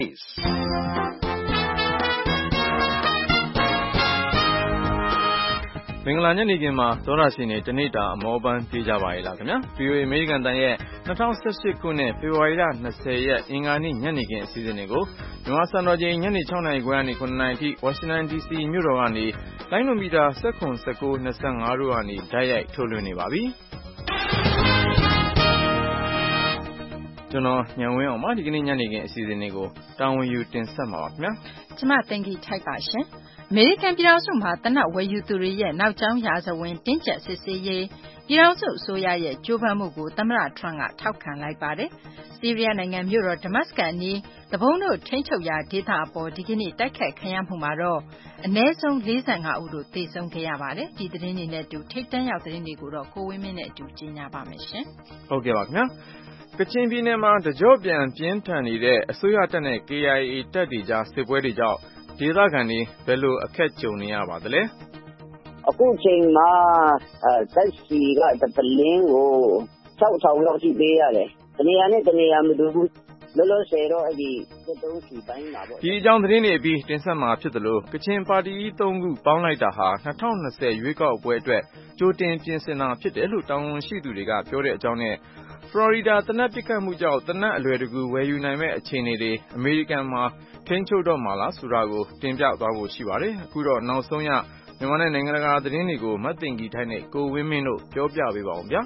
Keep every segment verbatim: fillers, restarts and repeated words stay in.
မင်္ဂလာညနေခင်းမှာသောတာရှင်တွေတနေ့တာအမောပန်းပြေးကြပါရဲ့လားခင်ဗျာ ဗီအိုအေ အမေရိကန်တန်ရဲ့၂၀၁၈ခုနှစ်ဖေဖော်ဝါရီလ၂၀ရက်အင်္ဂါနေ့ညနေခင်းအစီအစဉ်တွေကိုမြန်မာစံတော်ချိန်ညနေ၆နာရီခွဲကနေ၇နာရီအထိဝါရှင်တန်ဒီစီမြို့တော်ကနေလိုင်းနိုမီတာ၁၇ ၁၉ ၂၅တို့ကနေဓာတ်ရိုက်ထုတ်လွှင့်နေပါပြီကျွန်တော်ညံဝင်းအောင်ပါဒီကနေ့ညနေခင်းအစီအစဉ်တွေကိုတာဝန်ယူတင်ဆက်မှာပါခင်ဗျာကျမတင်ကြီးထိုက်ပါရှင်အမေရိကန်ပြည်ထောင်စုမှာတနက်ဝယ်ယူသူတွေရဲ့နောက်ကျောင်းရာဇဝင်တင်းကျပ်စစ်ဆေးရေးပြည်ထောင်စုအစိုးရရဲ့ကြိုးပမ်းမှုကိုသမ္မတထရန့်ကထောက်ခံလိုက်ပါတယ်။ဆီးရီးယားနိုင်ငံမြို့တော်ဒမတ်စကတ်အနီးတဘုံတို့ထိန်းချုပ်ရာဒေသအပေါ်ဒီကနေ့တိုက်ခိုက်ခံရမှုမှာတော့အနည်းဆုံး၄၅ဦးတို့သေဆုံးခဲ့ရပါတယ်။ဒီသတင်းတွေနဲ့အတူထိပ်တန်းရောက်သတင်းတွေကိုတော့ကိုဝင်းမင်းနဲ့အတူကြီးညာပါမယ်ရှင်။ဟုတ်ကဲ့ပါခင်ဗျာ။ကချင်ပြည်နယ်မှာတကြော့ပြန်ပြင်းထန်နေတဲ့အစိုးရတပ်နဲ့ ကေအိုင်အေ တပ်တွေကြားစစ်ပွဲတွေကြောင့်ဒေသခံတွေဘယ်လိုအခက်ကြုံနေရပါသလဲအခုချိန်မှာတက်စီကတလင်းကို၆ထောင်လောက်ရှိပေးရတယ်တနေရာနဲ့တနေရာမတူဘူးလောလောဆယ်တော့အဲ့ဒီသုံးစီပိုင်းမှာပေါ့ဒီအကြောင်းသတင်းတွေအပြီးတင်ဆက်မှာဖြစ်သလိုကချင်ပါတီကြီး၃ခုပေါင်းလိုက်တာဟာ၂၀၂၀ရွေးကောက်ပွဲအတွက်ကြိုတင်ပြင်ဆင်တာဖြစ်တယ်လို့တာဝန်ရှိသူတွေကပြောတဲ့အကြောင်းနဲ့ဖလော်ရီဒါသေနတ်ပစ်ခတ်မှုကြောင့်သေနတ်အလွယ်တကူဝယ်ယူနိုင်မဲ့အခြေအနေတွေအမေရိကန်မှာထိန်းချုပ်တော့မှာလားဆိုတာကိုတင်ပြသွားဖို့ရှိပါတယ်အခုတော့နောက်ဆုံးရမြန်မာနဲ့နိုင်ငံတကာသတင်းတွေကိုမတ်တင်ကြီးထိုက်နဲ့ကိုဝင်းမင်းတို့ပြောပြပေးပါဦးဗျာ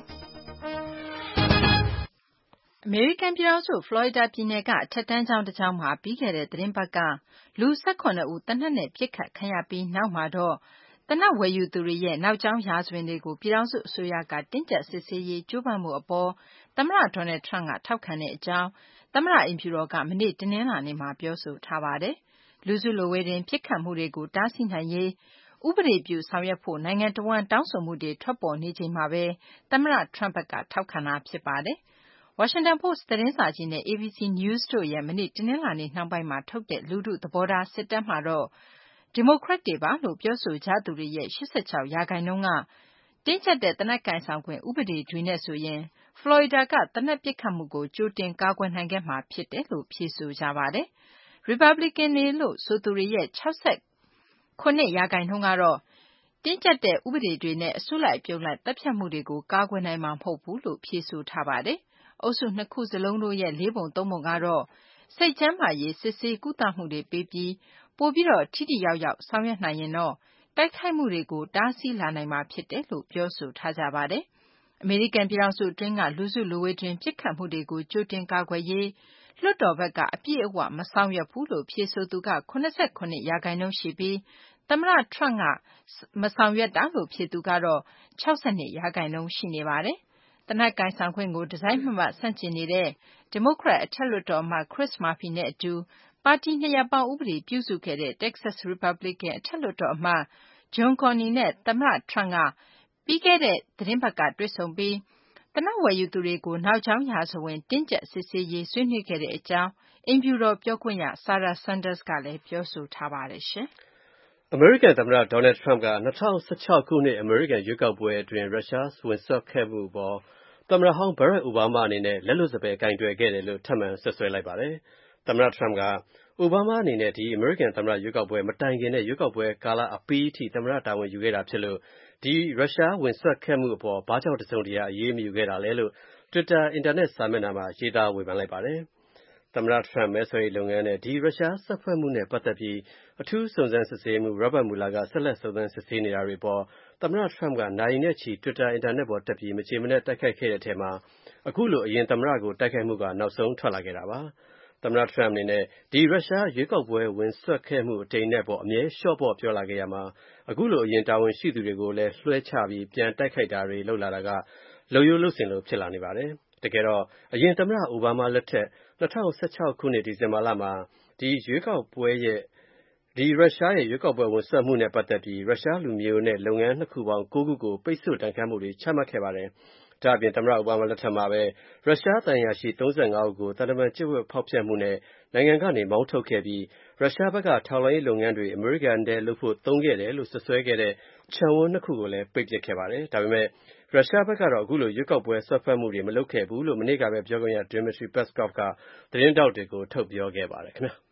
အမေရိကန်ပြည်ထောင်စုဖလော်ရီဒါပြည်နယ်ကအထက်တန်းကျောင်းတစ်ကျောင်းမှာပြီးခဲ့တဲ့သတင်းပတ်ကလူ၁၇ဦးသေနတ်နဲ့ပစ်ခတ်ခံရပြီးနောက်မှာတော့သေနတ်ဝယ်ယူသူတွေရဲ့နောက်ကျောင်းရာဇဝင်တွေကိုပြည်ထောင်စုအစိုးရကတင်းကျပ်စစ်ဆေးရေးကြိုးပမ်းမှုအပေါ်သမ္မတဒေါ်နယ်ထရန့်ကထောက်ခံတဲ့အကြောင်းသမ္မတအိမ်ဖြူတော်ကမနေ့တနင်္လာနေ့မှာပြောဆိုထားပါတယ်။လူစုလူဝေးတွင်ပစ်ခတ်မှုတွေကိုတားဆီးနိုင်ရေးဥပဒေပြုဆောင်ရွက်ဖို့နိုင်ငံတော်ဝန်တောင်းဆိုမှုတွေထွက်ပေါ်နေချိန်မှာပဲသမ္မတထရန့်ဘက်ကထောက်ခံတာဖြစ်ပါတယ်။ Washington Post သတင်းစာကြီးနဲ့ အေဘီစီ News တို့ရဲ့မနေ့တနင်္လာနေ့နှောင်းပိုင်းမှာထုတ်တဲ့လူထုသဘောထားစစ်တမ်းမှာတော့ဒီမိုကရက်တွေပါလို့ပြောဆိုကြသူတွေရဲ့၈၆ရာခိုင်နှုန်းကတင်းကျပ်တဲ့သေနတ်ကိုင်ဆောင်ခွင့်ဥပဒေတွေနဲ့ဆိုရင်ဖလော်ရီဒါကသေနတ်ပစ်ခတ်မှုကိုကြိုတင်ကာကွယ်နိုင်ခဲ့မှာဖြစ်တယ်လို့ဖြေဆိုကြပါတယ်။ Republican တွေလို့ဆိုသူတွေရဲ့၆၇ရာခိုင်နှုန်းကတော့တင်းကျပ်တဲ့ဥပဒေတွေနဲ့အစုလိုက်အပြုံလိုက်တပ်ဖြတ်မှုတွေကိုကာကွယ်နိုင်မှာမဟုတ်ဘူးလို့ဖြေဆိုထားပါတယ်။အုပ်စုနှစ်ခုစလုံးတို့ရဲ့လေးပုံသုံးပုံကတော့စိတ်ကျန်းမာရေးစစ်ဆေးကုသမှုတွေပေးပြီးပိုပြီးတော့ထိထိရောက်ရောက်ဆောင်ရွက်နိုင်ရင်တော့တိုက်ခိုက်မှုတွေကိုတားဆီးလာနိုင်မှာဖြစ်တယ်လို့ပြောဆိုထားကြပါတယ်။အမေရိကန်ပြည်ထောင်စုအတွင်းကလူစုလူဝေးတွင်ပစ်ခတ်မှုတွေကိုကြိုတင်ကာကွယ်ရေးလွှတ်တော်ဘက်ကအပြည့်အဝမဆောင်ရွက်ဘူးလို့ဖြေဆိုသူက၇၇ရာခိုင်နှုန်းရှိပြီးသမ္မတထရန့်ကမဆောင်ရွက်တာလို့ဖြေသူကတော့၆၂ရာခိုင်နှုန်းရှိနေပါတယ်။သေနတ်ကိုင်ဆောင်ခွင့်ကိုတစိုက်မတ်မတ်ဆန့်ကျင်နေတဲ့ဒီမိုကရက်အထက်လွှတ်တော်အမတ် Chris Murphy နဲ့အတူပါတီနှစ်ရပ်ပေါင်းဥပဒေပြုစုခဲ့တဲ့ Texas Republican အထက်လွှတ်တော်အမတ် John Cornyn နဲ့သမ္မတထရန့်ကပြီးခဲ့တဲ့သတင်းပတ်ကတွေ့ဆုံပြီးသေနတ်ဝယ်ယူသူတွေကိုနောက်ကျောင်းရာဇဝင်တင်းကျပ်စစ်ဆေးရေးဆွေးနွေးခဲ့တဲ့အကြောင်းအိမ်ဖြူတော်ပြောခွင့်ရ Sarah Sanders ကလည်းပြောဆိုထားပါတယ်ရှင်။အမေရိကန်သမ္မတဒေါ်နယ်ထရန့်က၂၀၁၆ခုနှစ်အမေရိကန်ရွေးကောက်ပွဲအတွင်းရုရှားဝင်စွက်ခဲ့မှုပေါ်သမ္မတဟောင်းဘရက်အိုဘားမားအနေနဲ့လက်လွတ်စပယ်ကင်တွယ်ခဲ့တယ်လို့ထပ်မံဆွဆွဲလိုက်ပါတယ်။သမ္မတထရန့်ကအိုဘားမားအနေနဲ့ဒီအမေရိကန်သမ္မတရွေးကောက်ပွဲမတိုင်ခင်နဲ့ရွေးကောက်ပွဲကာလအပြီးအထိသမ္မတတာဝန်ယူခဲ့တာဖြစ်လို့ဒီရုရှားဝင်စွက်ခဲ့မှုအပေါ်ဘာကြောင့်တစုံတရာအရေးမယူခဲ့တာလဲလို့ Twitter အင်တာနက်စာမျက်နှာမှာရေးသားဝေဖန်လိုက်ပါတယ်။သမ္မတထရန့်မဲဆွယ်ရေးလုပ်ငန်းနဲ့ဒီရုရှားဆက်ဖွဲ့မှုနဲ့ပတ်သက်ပြီးအထူးစုံစမ်းစစ်ဆေးမှု Robert Mueller ကဆက်လက်စုံစမ်းစစ်ဆေးနေတာတွေပေါ်သမ္မတထရန့်ကနာရီနဲ့ချီ Twitter အင်တာနက်ပေါ်တက်ပြီးမကျေမနပ်တိုက်ခိုက်ခဲ့တဲ့အထဲမှာအခုလိုအရင်သမ္မတကိုတိုက်ခိုက်မှုကနောက်ဆုံးထွက်လာခဲ့တာပါ။သမ္မတထရန့်အနေနဲ့ဒီရုရှားရွေးကောက်ပွဲဝင်စွက်ခဲ့မှုအတိမ်နဲ့ပေါ်အမြဲလျှော့ပေါ့ပြောလာခဲ့ရမှာအခုလိုအရင်တာဝန်ရှိသူတွေကိုလည်းလွှဲချပြီးပြန်တိုက်ခိုက်တာတွေလုပ်လာတာကလုပ်ရိုးလုပ်စဉ်လိုဖြစ်လာနေပါတယ်။တကယ်တော့အရင်သမ္မတအိုဘားမားလက်ထက်၂၀၁၆ခုနှစ်ဒီဇင်ဘာလမှာဒီရွေးကောက်ပွဲရဲ့ဒီရုရှားရဲ့ရွေးကောက်ပွဲဝင်စွက်မှုနဲ့ပတ်သက်ပြီးရုရှားလူမျိုးနဲ့လုပ်ငန်းနှစ်ခုပေါင်း၉ခုကိုပိတ်ဆို့ဒဏ်ခတ်မှုတွေချမှတ်ခဲ့ပါတယ်။ဒါ့အပြင်သမ္မတအိုဘားမားလက်ထက်မှာပဲရုရှားသံအရာရှိ၃၅ဦးကိုတန်တမန်ကျင့်ဝတ်ဖောက်ဖျက်မှုနဲ့နိုင်ငံကနေမောင်းထုတ်ခဲ့ပြီးရုရှားဘက်ကထောက်လှမ်းရေးလုပ်ငန်းတွေအမေရိကန်ထဲလုပ်ဖို့သုံးခဲ့တယ်လို့ဆွဆွဲခဲ့တဲ့ခြံဝန်းနှစ်ခုကိုလည်းပိတ်ပစ်ခဲ့ပါတယ်။ဒါပေမဲ့ရုရှားဘက်ကတော့အခုလိုရွေးကောက်ပွဲဆွတ်ဖက်မှုတွေမလုပ်ခဲ့ဘူးလို့မနေ့ကပဲပြောခွင့်ရ Dmitry Peskov ကသတင်းထောက်တွေကိုထုတ်ပြောခဲ့ပါတယ်ခင်ဗျာ။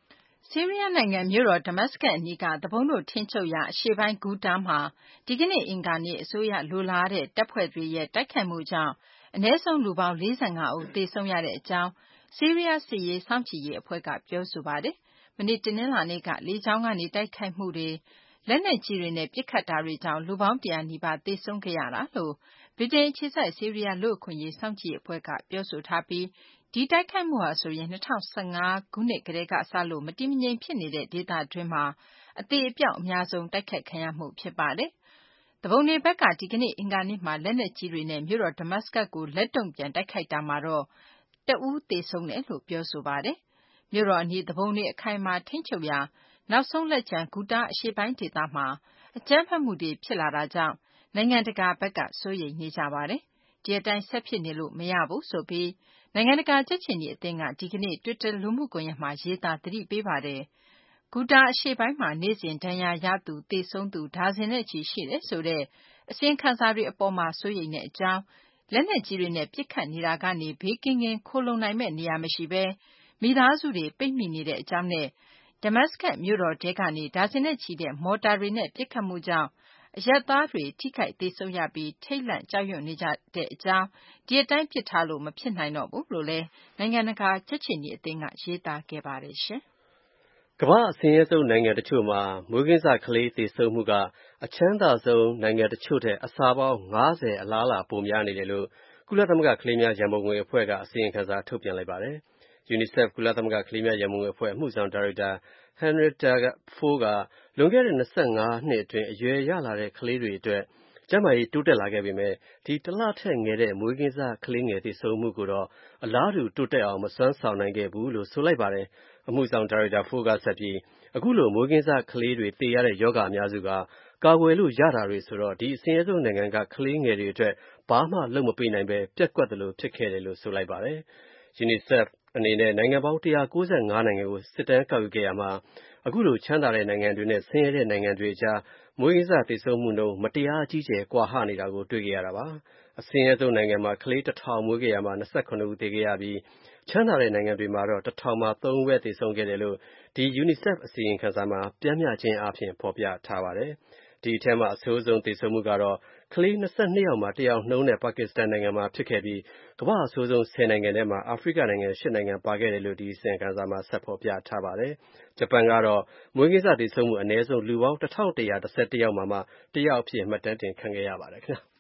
ဆီးရီးယားနိုင်ငံမြို့တော် Damascus အနီးက သူပုန်တို့ထိန်းချုပ်ရာအရှေ့ပိုင်း Ghouta မှာဒီကနေ့အင်္ဂါနေ့အစိုးရလိုလားတဲ့တပ်ဖွဲ့တွေရဲ့တိုက်ခိုက်မှုကြောင့်အနည်းဆုံးလူပေါင်း၄၅ဦးသေဆုံးရတဲ့အကြောင်းဆီးရီးယားစစ်ရေးစောင့်ကြည့်ရေးအဖွဲ့ကပြောဆိုပါတယ်။မနေ့တနင်္လာနေ့ကလေကြောင်းကနေတိုက်ခိုက်မှုတွေလက်နက်ကြီးတွေနဲ့ပစ်ခတ်တာတွေကြောင့်လူပေါင်းတရာနီးပါးသေဆုံးခဲ့ရတာလို့ဗြိတိန်အခြေစိုက်ဆီးရီးယားလူ့အခွင့်အရေးစောင့်ကြည့်ရေးအဖွဲ့ကပြောဆိုထားပြီးဒီတိုက်ခိုက်မှုဟာဆိုရင်၂၀၁၅ခုနှစ်ကတည်းကစလို့မတည်မငြိမ်ဖြစ်နေတဲ့ဒေသတွင်းမှာအသေအပျောက်အများဆုံးတိုက်ခိုက်ခံရမှုဖြစ်ပါတယ်။သူပုန်တွေဘက်ကဒီကနေ့အင်္ဂါနေ့မှာလက်နက်ကြီးတွေနဲ့မြို့တော် Damascus ကိုလက်တုံ့ပြန်တိုက်ခိုက်တာမှာတော့တဦးသေဆုံးတယ်လို့ပြောဆိုပါတယ်။မြို့တော်အနီးသူပုန်တွေအခိုင်အမာထိန်းချုပ်ရာနောက်ဆုံးလက်ကျန် Ghouta အရှေ့ပိုင်းဒေသမှာအကြမ်းဖက်မှုတွေဖြစ်လာတာကြောင့်နိုင်ငံတကာဘက်ကစိုးရိမ်နေကြပါတယ်။ဒီအတိုင်းဆက်ဖြစ်နေလို့မရဘူးဆိုပြီးနိုင်ငံတကာကြက်ခြေနီအသင်းကဒီကနေ့ Twitter လူမှုကွန်ရက်မှာရေးသားသတိပေးပါတယ်။ Ghouta အရှေ့ပိုင်းမှာနေ့စဉ်ဒဏ်ရာရသူသေဆုံးသူဒါဇင်နဲ့ချီရှိတယ်ဆိုတဲ့အစီရင်ခံစာတွေအပေါ်မှာစိုးရိမ်တဲ့အကြောင်းလက်နက်ကြီးတွေနဲ့ပစ်ခတ်နေတာကနေဘေးကင်းကင်းခိုလှုံနိုင်မယ့်နေရာမရှိဘဲမိသားစုတွေပိတ်မိနေတဲ့အကြောင်းနဲ့ Damascus မြို့တော်ထဲကနေဒါဇင်နဲ့ချီတဲ့မော်တာတွေနဲ့ပစ်ခတ်မှုကြောင့်အရပ်သားတွေထိခိုက်သေဆုံးရပြီးထိတ်လန့်ကြောက်ရွံ့နေကြတဲ့အကြောင်းဒီအတိုင်းပစ်ထားလို့မဖြစ်နိုင်တော့ဘူးလို့လည်းနိုင်ငံတကာကြက်ခြေနီအသင်းကရေးသားခဲ့ပါတယ်ရှင်။ကမ္ဘာ့အဆင်းရဲဆုံးနိုင်ငံတချို့မှာမွေးကင်းစကလေးသေဆုံးမှုကအချမ်းသာဆုံးနိုင်ငံတချို့ထက်အဆပေါင်း၅၀အလားအလာပိုများနေတယ်လို့ကုလသမဂ္ဂကလေးများရန်ပုံငွေအဖွဲ့ကအစီရင်ခံစာထုတ်ပြန်လိုက်ပါတယ်။ UNICEF ကုလသမဂ္ဂကလေးများရန်ပုံငွေအဖွဲ့အမှုဆောင်ဒါရိုက်တာ Henrietta Fore ကလွန်ခဲ့တဲ့၂၅နှစ်အတွင်းအရွယ်ရလာတဲ့ကလေးတွေအတွက်ကျန်းမာရေးတိုးတက်လာခဲ့ပေမဲ့ဒီတလထက်ငယ်တဲ့မွေးကင်းစကလေးငယ်သေဆုံးမှုကိုတော့အလားတူတိုးတက်အောင်မစွမ်းဆောင်နိုင်ခဲ့ဘူးလို့ဆိုလိုက်ပါတယ်။အမှုဆောင်ဒါရိုက်တာ Fore ကဆက်ပြီးအခုလိုမွေးကင်းစကလေးတွေသေရတဲ့ရောဂါအများစုကကာကွယ်လို့ရတာတွေဆိုတော့ဒီအဆင်းရဲဆုံးနိုင်ငံကကလေးငယ်တွေအတွက်ဘာမှလုပ်မပေးနိုင်ပဲပြက်ကွက်သလိုဖြစ်ခဲ့တယ်လို့ဆိုလိုက်ပါတယ်။ UNICEF အနေနဲ့နိုင်ငံပေါင်း၁၉၅နိုင်ငံကိုစစ်တမ်းကောက်ယူခဲ့ရမှာအခုလိုချမ်းသာတဲ့နိုင်ငံတွေနဲ့ဆင်းရဲတဲ့နိုင်ငံတွေအကြားမွေးကင်းစသေဆုံးမှုနှုန်းမတရားအကြီးကျယ်ကွာဟနေတာကိုတွေ့ခဲ့ရတာပါ။အဆင်းရဲဆုံးနိုင်ငံမှာကလေးတစ်ထောင်မွေးခဲ့ရမှာ၂၇ဦးသေခဲ့ရပြီးချမ်းသာတဲ့နိုင်ငံတွေမှာတော့တစ်ထောင်မှာသုံးဦးပဲသေဆုံးခဲ့တယ်လို့ဒီ UNICEF အစီရင်ခံစာမှာပျမ်းမျှခြင်းအားဖြင့်ဖော်ပြထားပါတယ်။ဒီအထဲမှာအဆိုးဆုံးသေဆုံးမှုကတော့ကလေး၂၂ယောက်မှာတစ်ယောက်နှုန်းနဲ့ပါကစ္စတန်နိုင်ငံမှာဖြစ်ခဲ့ပြီးကမ္ဘာ့အဆိုးဆုံးဆယ်နိုင်ငံထဲမှာအာဖရိကနိုင်ငံ၈နိုင်ငံပါခဲ့တယ်လို့ဒီအစီရင်ခံစာမှာဆက်ဖော်ပြထားပါတယ်။ဂျပန်ကတော့မွေးကင်းစသေဆုံးမှုအနည်းဆုံးလူပေါင်းတစ်ထောင်တစ်ရာ၁၁ယောက်မှာမှတစ်ယောက်အဖြစ်မှတ်တမ်းတင်ခံခဲ့ရပါတယ်ခင်ဗျာ။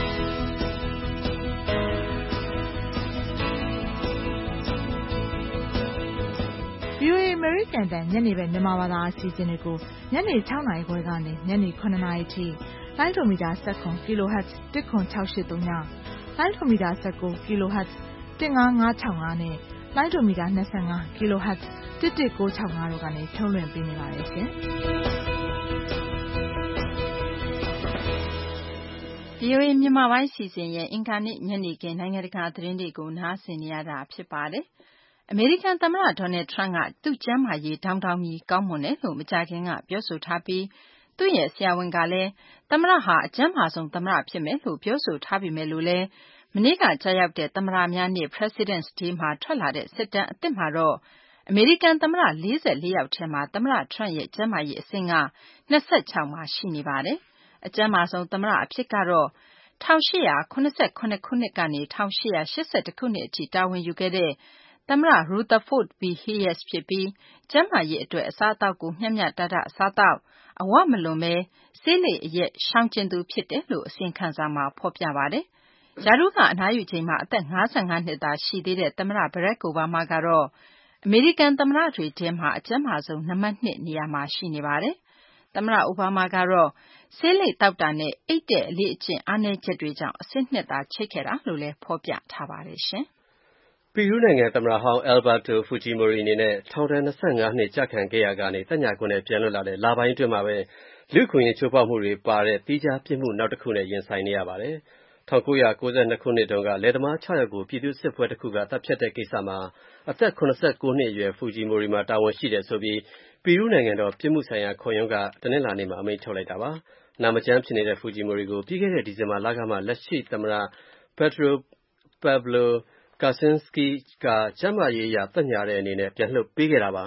ဗွီအိုအေ American တန်ညနေပဲမြန်မာဘာသာအစီအစဉ်တွေကိုညနေ၆နာရီခွဲကနေညနေ၇နာရီထိလိုင်းဒိုမီတာ၁၇ kHz ၁၇၆၈၃ညလိုင်းဒိုမီတာ၁၉ kHz ၁၅၅၆၅နဲ့လိုင်းဒိုမီတာ၂၅ kHz ၁၁၉၆၅တို့ကနေထုတ်လွှင့်ပေးနေပါတယ်ရှင်။ဗွီအိုအေမြန်မာပိုင်းစီစဉ်ရဲ့အင်္ဂါနေ့ညနေခင်းနိုင်ငံတကာသတင်းတွေကိုနားဆင်နေရတာဖြစ်ပါတယ်။အမေရိကန်သမ္မတဒေါ်နယ်ထရန့်ကသူ့ကျန်းမာရေးဒေါင်းဒေါင်းကြီးကောင်းမွန်တယ်လို့မကြာခင်ကပြောဆိုထားပြီးသူ့ရဲ့ဆရာဝန်ကလည်းသမ္မတဟာအကျန်းမာဆုံးသမ္မတဖြစ်မယ်လို့ပြောဆိုထားပေမဲ့လို့လည်းမနေ့ကကြာရောက်တဲ့သမ္မတများနေ့ President's Day မှာထွက်လာတဲ့စစ်တမ်းအသစ်မှာတော့အမေရိကန်သမ္မတ၄၄ယောက်ထဲမှာသမ္မတထရန့်ရဲ့ကျန်းမာရေးအဆင့်က၂၆မှာရှိနေပါတယ်။အကျန်းမာဆုံးသမ္မတအဖြစ်ကတော့၁၈၇၇ခုနှစ်ကနေ၁၈၈၁ခုနှစ်အထိတာဝန်ယူခဲ့တဲ့သမ္မတ Rutherford B Hayes ဖြစ်ပြီးကျန်းမာရေးအတွက်အစားအသောက်ကိုမျှမျှတတစားသောက်အဝမလွန်ပဲဆေးလိပ်အရက်ရှောင်ကျဉ်သူဖြစ်တယ်လို့အစီရင်ခံစာမှာဖော်ပြပါတယ်။ရာထူးကအနားယူချိန်မှာအသက်၅၅နှစ်သာရှိသေးတဲ့သမ္မတ Barack Obama ကတော့အမေရိကန်သမ္မတတွေထဲမှာအကျန်းမာဆုံးနံပါတ်၂နေရာမှာရှိနေပါတယ်။သမ္မတအိုဘားမားကတော့ဆေးလိပ်သောက်တာနဲ့အိပ်တဲ့အလေ့အကျင့်အားနည်းချက်တွေကြောင့်အဆင့်၂သာချိတ်ခဲ့တာလို့လည်းဖော်ပြထားပါတယ်ရှင်။ပီရူးနိုင်ငံသမ္မတဟောင်း Alberto Fujimori အနေနဲ့ထောင်ဒဏ်၂၅နှစ်ကျခံခဲ့ရကနေသက်ညှာခွင့်နဲ့ပြန်လွတ်လာတဲ့လပိုင်းအတွင်းမှာပဲလူ့အခွင့်အရေးချိုးဖောက်မှုတွေပါတဲ့သီးခြားပြစ်မှုနောက်တစ်ခုနဲ့ရင်ဆိုင်နေရပါတယ်။၁၉၉၂ခုနှစ်တုန်းကလယ်သမား၆ယောက်ကိုပြည်သူ့စစ်ပွဲတစ်ခုကသတ်ဖြတ်တဲ့ကိစ္စမှာအသက်၇၉နှစ်အရွယ် Fujimori မှာတာဝန်ရှိတယ်ဆိုပြီးပီရူးနိုင်ငံတော်ပြစ်မှုဆိုင်ရာခုံရုံးကတနင်္လာနေ့မှာအမိန့်ထုတ်လိုက်တာပါ။နာမကျန်းဖြစ်နေတဲ့ Fujimori ကိုပြီးခဲ့တဲ့ဒီဇင်ဘာလကမှလက်ရှိသမ္မတ Pedro Pablo Kuczynski ကကျန်းမာရေးအရသက်ညှာတဲ့အနေနဲ့ပြန်လွှတ်ပေးခဲ့တာပါ။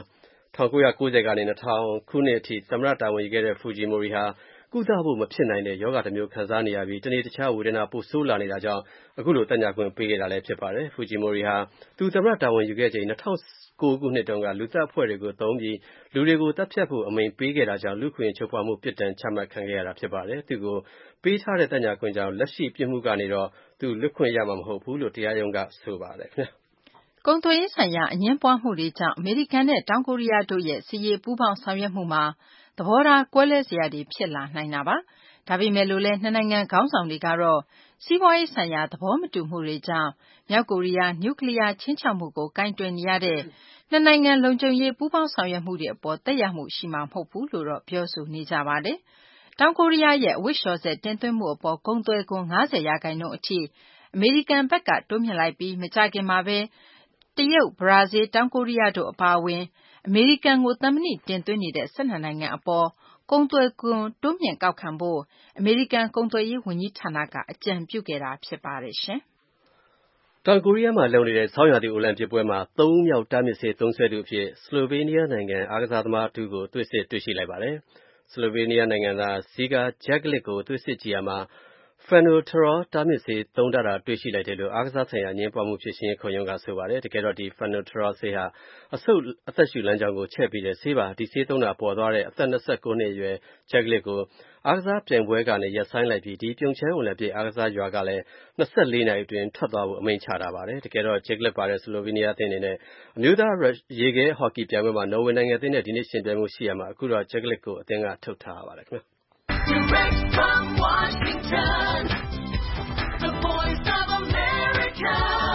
၁၉၉၀ ကနေ ၂၀၀၀ ခုနှစ်အထိသမ္မတတာဝန်ယူခဲ့တဲ့ Fujimori ဟာကုသဖို့မဖြစ်နိုင်တဲ့ရောဂါတစ်မျိုးခံစားနေရပြီးတနေ့တခြားဝေဒနာပိုဆိုးလာနေတာကြောင့်အခုလိုသက်ညှာခွင့်ပေးခဲ့တာလည်းဖြစ်ပါတယ်။ Fujimori ဟာသူသမ္မတတာဝန်ယူခဲ့ချိန်၂၀၀၉ ခုနှစ်တုန်းကလူသတ်အဖွဲ့တွေကိုသုံးပြီးလူတွေကိုသတ်ဖြတ်ဖို့အမိန့်ပေးခဲ့တာကြောင့်လူ့အခွင့်အရေးချိုးဖောက်မှုပြစ်ဒဏ်ချမှတ်ခံခဲ့ရတာဖြစ်ပါတယ်။ သူ့ကိုပေးထားတဲ့သက်ညှာခွင့်ကြောင့်လက်ရှိပြစ်မှုကနေတော့သူလွတ်ခွင့်ရမှာမဟုတ်ဘူးလို့တရားရုံးကဆိုပါတယ်ခင်ဗျာ။ကုန်သွယ်ရေးဆိုင်ရာအငြင်းပွားမှုတွေကြောင့်အမေရိကန်နဲ့တောင်ကိုရီးယားတို့ရဲ့စစ်ရေးပူးပေါင်းဆောင်ရွက်မှုမှာသဘောထားကွဲလွဲစရာတွေဖြစ်လာနိုင်တာပါ။ဒါပေမဲ့လို့လည်းနှစ်နိုင်ငံခေါင်းဆောင်တွေကတော့စီးပွားရေးဆိုင်ရာသဘောမတူမှုတွေကြောင့်မြောက်ကိုရီးယားနျူကလီးယားခြိမ်းခြောက်မှုကိုကိုင်တွယ်နေရတဲ့နှစ်နိုင်ငံလုံခြုံရေးပူးပေါင်းဆောင်ရွက်မှုတွေအပေါ်သက်ရောက်မှုရှိမှာမဟုတ်ဘူးလို့တော့ပြောဆိုနေကြပါတယ်။တောင်ကိုရီးယားရဲ့အဝတ်လျှော်စက်တင်သွင်းမှုအပေါ်ကုန်သွယ်ခွန်၅၀ရာခိုင်နှုန်းအထိအမေရိကန်ဘက်ကတိုးမြှင့်လိုက်ပြီးမကြာခင်မှာပဲတရုတ်၊ဘရာဇီးလ်၊တောင်ကိုရီးယားတို့အပါအဝင်အမေရိကန်ကိုသံမဏိတင်သွင်းနေတဲ့၁၂နိုင်ငံအပေါ်ကုန်သွယ်ခွန်တိုးမြှင့်ကောက်ခံဖို့အမေရိကန်ကုန်သွယ်ရေးဝန်ကြီးဌာနကအကြံပြုခဲ့တာဖြစ်ပါတယ်။တောင်ကိုရီးယားမှာလုပ်နေတဲ့ဆောင်းရာသီအိုလံပစ်ပွဲမှာသုံးမြောက်တားမြစ်ဆေးသုံးစွဲသူအဖြစ်ဆလိုဘေးနီးယားနိုင်ငံအားကစားသမားတဦးကိုသွေးစစ်တွေ့ရှိလိုက်ပါတယ်။ဆလိုဘေးနီးယားနိုင်ငံသား Žiga Jeglic ကိုသွေးစစ်ကြည့်ရာမှာPhenobarbital တားမြစ်ဆေးသုံးထားတာတွေ့ရှိလိုက်တယ်လို့အားကစားဆိုင်ရာအငြင်းပွားမှုဖြေရှင်းရေးခုံရုံးကဆိုပါတယ်။တကယ်တော့ဒီ Phenobarbital ဆေးဟာအဆုတ်အသက်ရှူလမ်းကြောင်းကိုချဲ့ပေးတဲ့ဆေးပါ။ဒီဆေးသုံးတာပေါ်သွားတဲ့အသက်၂၉နှစ်အရွယ် Jeglic ကိုအားကစားပြိုင်ပွဲကနေရပ်ဆိုင်းလိုက်ပြီးဒီပြုံချမ်းအိုလံပစ်အားကစားရွာကလည်း၂၄နာရီအတွင်းထွက်သွားဖို့အမိန့်ချထားပါတယ်။တကယ်တော့ Jeglic ပါတဲ့ဆလိုဗေးနီးယားအသင်းအနေနဲ့အမျိုးသားရေခဲဟော်ကီပြိုင်ပွဲမှာနော်ဝေနိုင်ငံအသင်းနဲ့ဒီနေ့ယှဉ်ပြိုင်ဖို့ရှိရာမှာအခုတော့ Jeglic ကိုအသင်းကထုတ်ထားရပါတယ်ခင်ဗျာ။ Direct from Washington, the voice of America,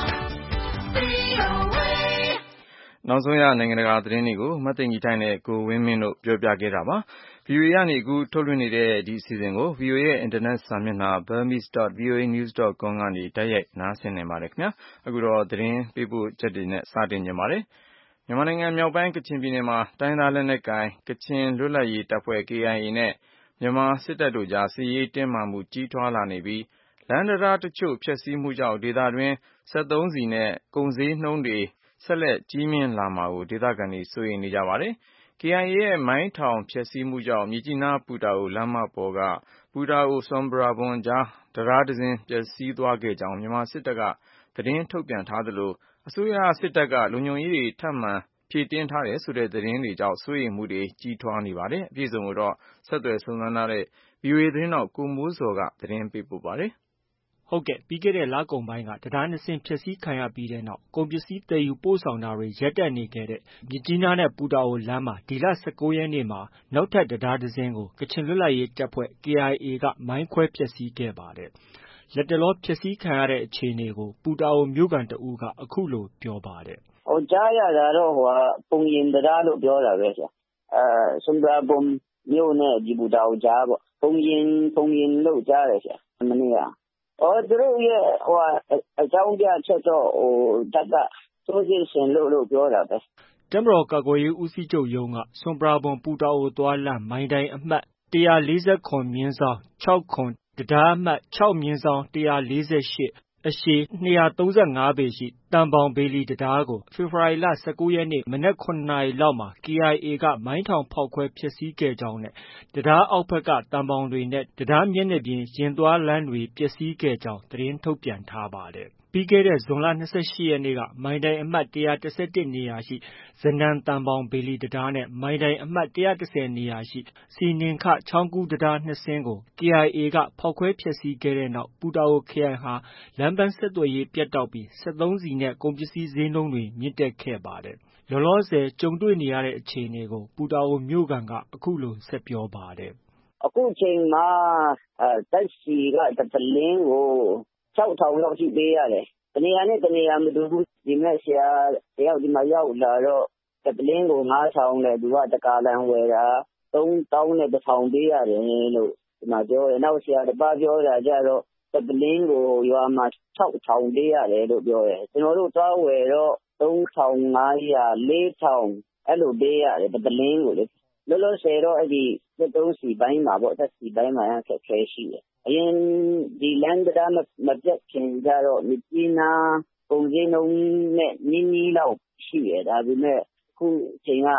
နောက်ဆုံးရနိုင်ငံတကာသတင်းတွေကိုမသိင်္ဂီထိုက်နဲ့ကိုဝင်းမင်းတို့ပြောပြခဲ့တာပါ။ ဗွီအိုအေကနေအခုထုတ်လွှင့်နေတဲ့ဒီအစီအစဉ်ကို ဗွီအိုအေရဲ့အင်တာနက်စာမျက်နှာ burmese dot v o a news dot com ကနေတိုက်ရိုက်နားဆင်နိုင်ပါတယ်ခင်ဗျာ။အခုတော့သတင်းပေးပို့ချက်တွေနဲ့စတင်ကြပါမယ်။မြန်မာနိုင်ငံမြောက်ပိုင်းကချင်ပြည်နယ်မှာတိုင်းရင်းသားလက်နက်ကိုင်ကချင်လွတ်လပ်ရေးတပ်ဖွဲ့ K I A နဲ့မြန်မာစစ်တပ်တို့ကြားစစ်ရေးတင်းမာမှုကြီးထွားလာနေပြီးလမ်းတံတားတချို့ဖျက်ဆီးမှုကြောင့်ဒေသတွင်းစက်သုံးဆီနဲ့ကုန်ဈေးနှုန်းတွေဆက်လက်ကြီးမြင့်လာမှာကိုဒေသခံတွေစိုးရိမ်နေကြပါတယ်။ K I A ရဲ့မိုင်းထောင်ဖျက်ဆီးမှုကြောင့်မြစ်ကြီးနား-ပူတာအိုလမ်းမပေါ်ကပူတာအို-ဆွမ်ပရာဘွမ်ကြားတံတားတစင်းပျက်စီးသွားခဲ့ကြောင်းမြန်မာစစ်တပ်ကသတင်းထုတ်ပြန်ထားသလိုအစိုးရစစ်တပ်ကလုံခြုံရေးတွေထပ်မံဖြည့်တင်းထားတယ်ဆိုတဲ့သတင်းတွေကြောင့်စိုးရိမ်မှုတွေကြီးထွားနေပါတယ်။ အပြည့်အစုံကိုတော့ဆက်သွယ်စုံစမ်းထားတဲ့ ဗွီအိုအေသတင်းထောက်ကိုမိုးဇော်ကသတင်းပေးပို့ထားပါတယ်။ဟုတ်ကဲ့ပြီးခဲ့တဲ့လကုန်ပိုင်းကတံတားနှစ်စင်းဖျက်ဆီးခံရပြီးတဲ့နောက်ကုန်ပစ္စည်းသယ်ယူပို့ဆောင်တာတွေရပ်တန့်နေခဲ့တဲ့မြစ်ကြီးနားနဲ့ပူတာအိုလမ်းမှာဒီလ၁၉ရက်နေ့မှာနောက်ထပ်တံတားတစင်းကိုကချင်လွတ်လပ်ရေးတပ်ဖွဲ့ K I A ကမိုင်းခွဲဖျက်ဆီးခဲ့ပါတယ်။လတ်တလောဖျက်ဆီးခံရတဲ့အခြေအနေကိုပူတာအိုမြို့ခံတဦးကအခုလိုပြောပါတယ်။ဟိုကြားရတာတော့ဟိုပုံရင်တံတားလို့ပြောတာပဲဆရာ။အဲဆွမ်ပရာဘွမ်မြို့နဲ့ဒီပူတာအိုကြားပေါ့။ပုံရင်ပုံရင်လို့ကြားတယ်ဆရာ။မနေ့ကအော်သူတို့ရဲ့ဟိုအကြောင်းပြချက်တော့ဟိုတပ်ကသိုးစစ်ဆင်လို့လို့ပြောတာပဲတပ်မတော်ကာကွယ်ရေးဦးစီးချုပ်ရုံးကဆွမ်ပရာဘွမ်ပူတာအိုသွားလမ်းမိုင်းတိုင်အမှတ်၁၄၇/၆၇တံတားအမှတ်၆/၁၄၈အရှည်၂၃၅ပေရှိသံဘောင်ဘေလီတံတားကိုဖေဖော်ဝါရီလ၁၉ရက်နေ့မနက်၇နာရီလောက်မှာ K I A ကမိုင်းထောင်ဖောက်ခွဲဖျက်ဆီးခဲ့ကြောင်းနဲ့တံတားအောက်ဘက်ကသံဘောင်တွေနဲ့တံတားမျက်နှာပြင်ယာဉ်သွားလမ်းတွေပျက်စီးခဲ့ကြောင်းသတင်းထုတ်ပြန်ထားပါတယ်။ပြီးခဲ့တဲ့ဇွန်လ၂၈ရက်နေ့ကမိုင်းတိုင်အမှတ်၁၁၁နေရာရှိဇနန်သံဘောင်ဘေလီတံတားနဲ့မိုင်းတိုင်အမှတ်၁၁၀နေရာရှိစီနင်ခချောင်းကူးတံတားနှစ်စင်းကို K I A ကဖောက်ခွဲဖျက်ဆီးခဲ့တဲ့နောက်ပူတာအိုခရိုင်ဟာလမ်းပန်းဆက်သွယ်ရေးပြတ်တောက်ပြီးစက်သုံးဆီနဲ့ကုန်ပစ္စည်းဈေးနှုန်းတွေမြင့်တက်ခဲ့ပါတယ်။လောလောဆယ်ကြုံတွေ့နေရတဲ့အခြေအနေကိုပူတာအိုမြို့ခံကအခုလိုဆက်ပြောပါတယ်။အခုချိန်မှာတက်စီကတပလင်းကို၆ထောင်လောက်ရှိပေးရတယ်။တနေရာနဲ့တနေရာမတူဘူး။ဒီမဲ့ဆရာတယောက်ဒီမှာရောက်လာတော့တပလင်းကို၅ထောင်နဲ့သူကတကာလန်ဝယ်တာသုံးသောင်းနဲ့တစ်ထောင်ပေးရတယ်လို့ဒီမှာပြောတယ်။နောက်ဆရာတစ်ပါးပြောတာကြတော့တပလင်းကိုရွာမှာ၆ထောင်ပေးရတယ်လို့ပြောတယ်။ကျွန်တော်တို့သွားဝယ်တော့သုံးထောင်ငါးရာလေးထောင်အဲ့လိုပေးရတယ်တပလင်းကိုလေ။လောလောဆယ်တော့အဲ့ဒီစက်သုံးဆီပိုင်းမှာပေါ့တက်စီပိုင်းမှာအခက်အခဲရှိတယ်။အရင်ဒီလမ်းတရားမပြတ်ခင်ကြတော့မြစ်ကြီးနားကုန်ဈေးနှုန်းနဲ့နီးနီးလောက်ရှိတယ်။ဒါပေမဲ့အခုချိန်က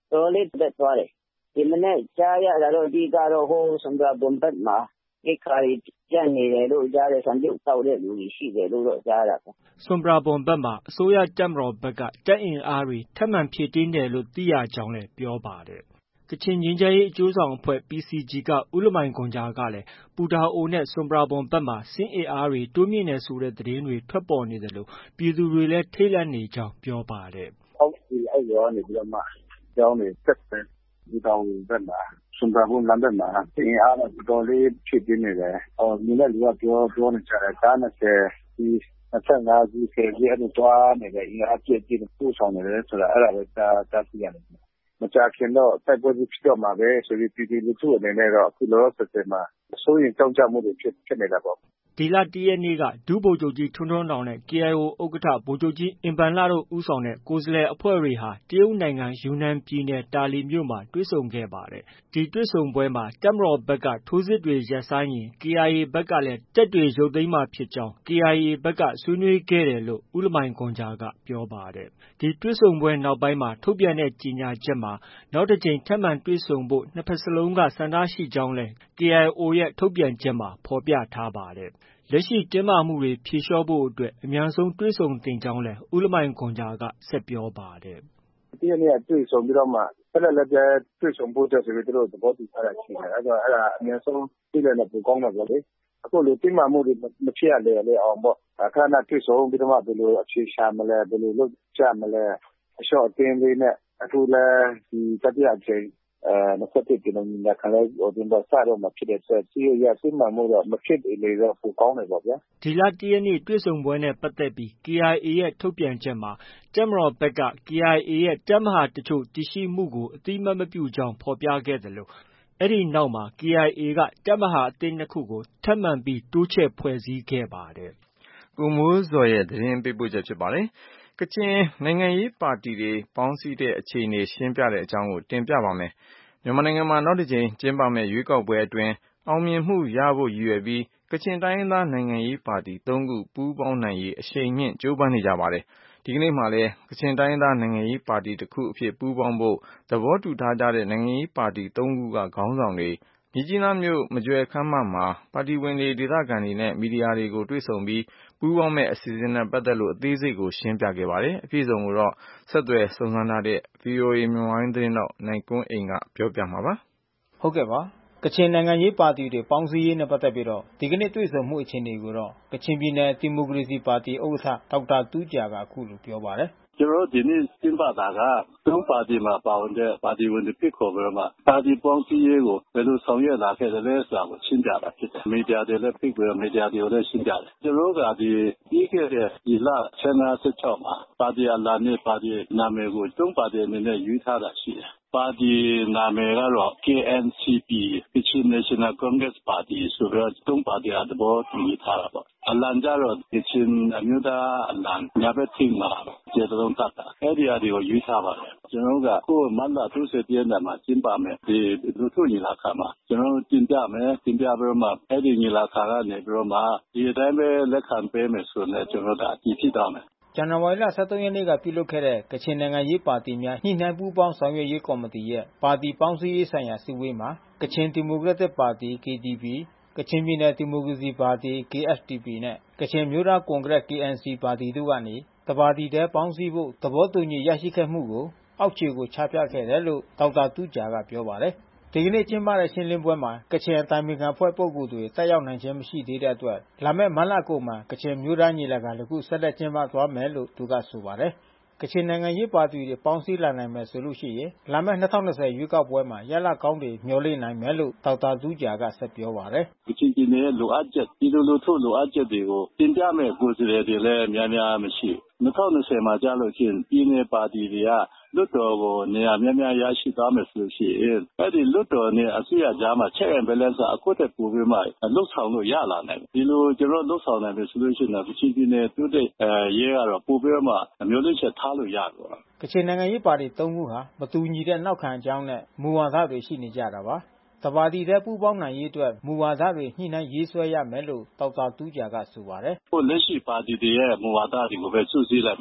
တော်လေးတက်သွားတယ်ဒီမနေ့ကြားရတာတော့ဒီကတော့ဟိုစံပြဘုံဘတ်မှာဒီခါရီကြံ့နေတယ်လို့ကြားတဲ့ဆံပြုတ်တောက်တဲ့လူကြီးရှိတယ်လို့တော့ကြားတာပေါ့စွန်ပရာဘွန်ဘက်မှာအစိုးရတပ်မတော်ဘက်ကတပ်အင်အားတွေထပ်မံဖြည့်တင်းတယ်လို့သိရကြောင်းလည်းပြောပါတယ်ကချင်ငြိမ်းချမ်းရေးအကျိုးဆောင်အဖွဲ့ P C G ကဦးလမိုင်ဂွန်ဂျာကလည်းပူတာအိုနဲ့စွန်ပရာဘွန်ဘက်မှာစစ်အင်အားတွေတိုးမြင့်နေဆိုတဲ့သတင်းတွေထွက်ပေါ်နေတယ်လို့ပြည်သူတွေလည်းထိတ်လန့်နေကြောင်းပြောပါတယ်အောက်ဒီအဲ့ရောနေပြီးတော့မှကျောင်းနေတက်တယ်ဒီတောင်ဘက်မှာစွန်ပရာဘွန်လမ်းဘက်မှာအင်အားတော့တော်လေးဖြစ်ပြနေတယ်အော်မြင်တဲ့လူကပြောပြောနေကြတယ်ကားနှစ်ဆယ်ဒီအထက်ငါးစီးဆယ်ကြီးအဲ့လိုတွားနေတယ်အင်အားပြည့်ပြည့်ပို့ဆောင်နေတယ်ဆိုတာအဲ့ဒါပဲကြားကြားသိရတယ်မကြခင်တော့တိုက်ပွဲကြီးဖြစ်တော့မှာပဲဆိုပြီးပြည်သူလူထုအနေနဲ့တော့အခုလောဆယ်ဆယ်မှာစိုးရင်ကြောက်ကြမှုတွေဖြစ်ဖြစ်နေတာပေါ့ဒီလတရက်နေ့ကဒုဗိုလ်ချုပ်ကြီးထွန်းထွန်းနောင်နဲ့ K I O ဥက္ကဋ္ဌဗိုလ်ချုပ်ကြီးအင်ဘန်လတို့ဦးဆောင်တဲ့ကိုယ်စားလှယ်အဖွဲ့တွေဟာတရုတ်နိုင်ငံယူနန်ပြည်နယ်တာလီမြို့မှာတွေ့ဆုံခဲ့ပါတယ်။ဒီတွေ့ဆုံပွဲမှာတပ်မတော်ဘက်ကထိုးစစ်တွေရပ်ဆိုင်းရင် K I A ဘက်ကလည်းတပ်တွေရုပ်သိမ်းမှာဖြစ်ကြောင်း K I A ဘက်ကဆွေးနွေးခဲ့တယ်လို့ဦးလမိုင်ဂွန်ဂျာကပြောပါတယ်။ဒီတွေ့ဆုံပွဲနောက်ပိုင်းမှာထုတ်ပြန်တဲ့ကြေညာချက်မှာနောက်တစ်ကြိမ်ထပ်မံတွေ့ဆုံဖို့နှစ်ဖက်စလုံးကဆန္ဒရှိကြောင်းလည်း K I O ရဲ့ထုတ်ပြန်ချက်မှာဖော်ပြထားပါတယ်။လက်ရှိတင်းမာမှုတွေဖြေလျှော့ဖို့အတွက်အများဆုံးတွေ့ဆုံသင့်ကြောင်းလည်းဦးလမိုင်ဂွန်ဂျာကဆက်ပြောပါတယ်။ဒီနေ့ကတွေ့ဆုံပြီးတော့မှဆက်လက်လက်ပြတွေ့ဆုံဖို့အတွက်ဆိုပြီးတို့သဘောတူထားတာရှိတယ်။အဲ့တော့အဲ့ဒါအများဆုံးပြည်နယ်နဲ့ပူကောင်းတာပေါ့လေ။အခုလိုတင်းမာမှုတွေမဖြစ်ရလေလေအောင်ပေါ့။အခါနဲ့တွေ့ဆုံပြီးတော့မှဘယ်လိုအခြေရှာမလဲဘယ်လိုလုပ်ကြမလဲအလျှော့အတင်းလေးနဲ့အခုလည်းဒီတတိယအချိန်အဲနှစ်ဆက်ပြည်နယ်နဲ့ခလိုက်ဟိုဒီတော့စတော့မဖြစ်တဲ့ဆက်စီရစိမှမို့တော့မဖြစ်လေတော့ပူကောင်းတယ်ပေါ့ဗျာဒီလတရက်နေ့တွေ့ဆုံပွဲနဲ့ပတ်သက်ပြီး K I A ရဲ့ထုတ်ပြန်ချက်မှာတပ်မတော်ဘက်က K I A ရဲ့တပ်မဟာတချို့တည်ရှိမှုကိုအတိမတ်မပြုကြောင်းဖော်ပြခဲ့တယ်လို့အဲ့ဒီနောက်မှာ K I A ကတပ်မဟာအသစ်နှစ်ခုကိုထပ်မံပြီးတိုးချဲ့ဖွဲ့စည်းခဲ့ပါတယ်ကိုမိုးဇော်ရဲ့သတင်းပေးပို့ချက်ဖြစ်ပါတယ်ကချင်နိုင်ငံရေးပါတီတွေပေါင်းစည်းတဲ့အခြေအနေရှင်းပြတဲ့အကြောင်းကိုတင်ပြပါမယ်မြန်မာနိုင်ငံမှာနောက်တစ်ကြိမ်ကျင်းပမယ့်ရွေးကောက်ပွဲအတွင်းအောင်မြင်မှုရဖို့ရည်ရွယ်ပြီးကချင်တိုင်းရင်းသားနိုင်ငံရေးပါတီသုံးခုပူးပေါင်းနိုင်ရေးအရှိန်မြင့်ကြိုးပမ်းနေကြပါတယ်။ဒီကနေ့မှာလည်းကချင်တိုင်းရင်းသားနိုင်ငံရေးပါတီတစ်ခုအဖြစ်ပူးပေါင်းဖို့သဘောတူထားကြတဲ့နိုင်ငံရေးပါတီသုံးခုကခေါင်းဆောင်တွေမြစ်ကြီးနားမြို့မကြွယ်ခမ်းမမှာပါတီဝင်တွေဒေသခံတွေနဲ့မီဒီယာတွေကိုတွေ့ဆုံပြီးပူးပေါင်းမဲ့အစီအစဉ်နဲ့ပတ်သက်လို့အသေးစိတ်ကိုရှင်းပြခဲ့ပါတယ်။အပြည့်အစုံကိုတော့ဆက်သွယ်စုံစမ်းထားတဲ့ ဗွီအိုအေမြန်မာပိုင်းသတင်းတော့နိုင်ကွန်းအိမ်ကပြောပြမှာပါ။ဟုတ်ကဲ့ပါကချင်နိုင်ငံရေးပါတီတွေပေါင်းစည်းရေးနဲ့ပတ်သက်ပြီးတော့ဒီကနေ့တွေ့ဆုံမှုအခြေအနေကိုတော့ကချင်ပြည်နယ်ဒီမိုကရေစီပါတီဥက္ကဋ္ဌဒေါက်တာတူးဂျာကအခုလိုပြောပါတယ်ကျွန်တော်ဒီနေ့ကျင်းပတာကသုံးပါတီမှာပါဝင်တဲ့ပါတီဝင်တွေဖြစ်ခေါ်ပြီးတော့မှပါတီပေါင်းစည်းရေးကိုဘယ်လိုဆောင်ရွက်လာခဲ့တယ်လဲဆိုတာကိုရှင်းပြတာဖြစ်တယ်။မီဒီယာတွေလည်းဖိတ်ပြီးတော့မီဒီယာတွေကိုလည်းရှင်းပြတယ်။ကျွန်တော်ကဒီပြီးခဲ့တဲ့ဒီလဆယ်ငါး ဆယ်ခြောက်မှာပါတီအလာနဲ့ပါတီနာမည်ကိုသုံးပါတီအနေနဲ့ယူထားတာရှိတယ်။ပါတီနာမည်ကတော့ K N C P Kachin National Congress Party ဆိုတော့သုံးပါတီအသဘောတူထားတာပေါ့။အလံကြတော့ကချင်အမျိုးသားအလံညာဘက်ထိပ်မှာကျေတုံးတတ်တာအဲ့ဒီအရာတွေကိုယူထားပါတယ်ကျွန်တော်ကကိုယ်မန္တသုံးဆယ်ပြည့်နေ့မှာကျင်းပမယ်ဒီလူထုညီလာခံမှာကျွန်တော်တင်ပြမယ်တင်ပြပြီးတော့မှအဲ့ဒီညီလာခံကနေပြီးတော့မှဒီအတိုင်းပဲလက်ခံပေးမယ်ဆိုတော့ကျွန်တော်ကအတည်ဖြစ်သွားမယ်ဇန်နဝါရီလ ၁၃ ရက်နေ့ကပြုလုပ်ခဲ့တဲ့ကချင်နိုင်ငံရေးပါတီများညှိနှိုင်းပူးပေါင်းဆောင်ရွက်ရေးကော်မတီရဲ့ပါတီပေါင်းစည်းရေးဆိုင်ရာစည်းဝေးမှာကချင်ဒီမိုကရက်တစ်ပါတီ K D P ကချင်ပြည်နယ်ဒီမိုကရေစီပါတီ K S D P နဲ့ကချင်မျိုးသားကွန်ဂရက် K N C ပါတီတို့ကနေတပါတီတဲပေါင်းစည်းဖို့သဘောတူညီရရှိခဲ့မှုကိုအောက်ခြေကိုချပြခဲ့တယ်လို့ဒေါက်တာတူးဂျာကပြောပါတယ်။ဒီကနေ့ကျင်းပတဲ့ရှင်းလင်းပွဲမှာကချင်အတိုင်းအမြံဖွဲ့ပုဂ္ဂိုလ်တွေတက်ရောက်နိုင်ခြင်းမရှိသေးတဲ့အတွက်လာမယ့်မတ်လကုန်မှာကချင်မျိုးသားညီလာခံတစ်ခုဆက်လက်ကျင်းပသွားမယ်လို့သူကဆိုပါတယ်။ကချင်နိုင်ငံရေးပါတီတွေပေါင်းစည်းလာနိုင်မယ်ဆိုလို့ရှိရင်လာမယ့်၂၀၂၀ရွေးကောက်ပွဲမှာရလဒ်ကောင်းတွေမျှော်လင့်နိုင်မယ်လို့ဒေါက်တာတူးဂျာကဆက်ပြောပါတယ်။ကချင်ပြည်နယ်လိုအပ်ချက်ဒီလိုလိုထို့လိုအပ်ချက်တွေကိုတင်ပြမဲ့ကိုယ်စားလှယ်တွေလည်းများများမရှိဘူး။၂၀၂၀မှာကြာလို့ရှိရင်ပြည်နယ်ပါတီတွေကလွတ်တော်ကိုနေရာများများရရှိသွားမယ်ဆိုလို့ရှိရင်အဲ့ဒီလွတ်တော်နဲ့အစိုးရကြားမှာ check and balance အခုတည်းပို့ပြီးမှလှုပ်ဆောင်လို့ရလာနိုင်တယ်ဒီလိုကျွန်တော်လှုပ်ဆောင်နိုင်ပြီဆိုလို့ရှိရင်ကချင်ပြည်နယ်တိုးတက်အဲရဲကတော့ပို့ပြီးမှမျိုးလင့်ချက်ထားလို့ရတယ်ပေါ့ကချင်နိုင်ငံရေးပါတီသုံးခုဟာမတူညီတဲ့နောက်ခံအကြောင်းနဲ့မူဝါဒတွေရှိနေကြတာပါတပါတီတဲ့ပူးပေါင်းနိုင်ရေးအတွက်မူဝါဒတွေညှိနှိုင်းရေးဆွဲရမယ်လို့ဒေါက်တာတူးဂျာကဆိုပါတယ်။ဟိုလက်ရှိပါတီတွေရဲ့မူဝါဒတွေကိုပဲစုစည်းလိုက်မှာပါ။သူ